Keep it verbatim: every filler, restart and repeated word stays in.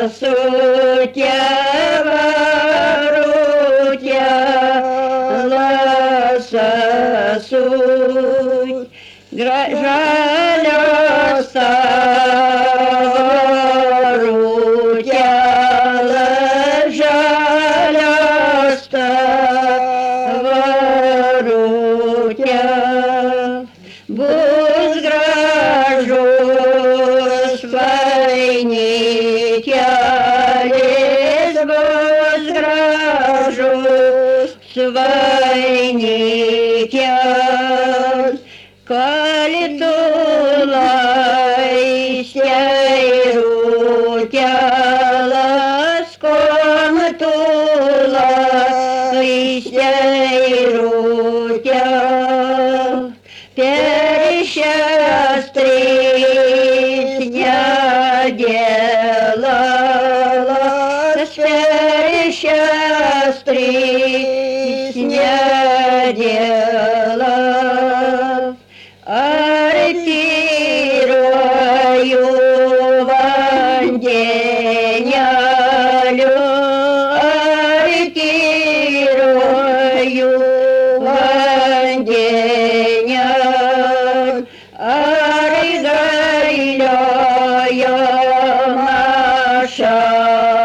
сутя, воротя, ласа суть, жалоса, воротя, жалоста, воротя, возгражусь войне, возгражусь войне, коли тулайся и рутя, ласком тулайся и рутя, пересчастрить не делалась, пересчастрить не делалась. Арпирую ванденялю, арпирую ванденялю, аргайляя наша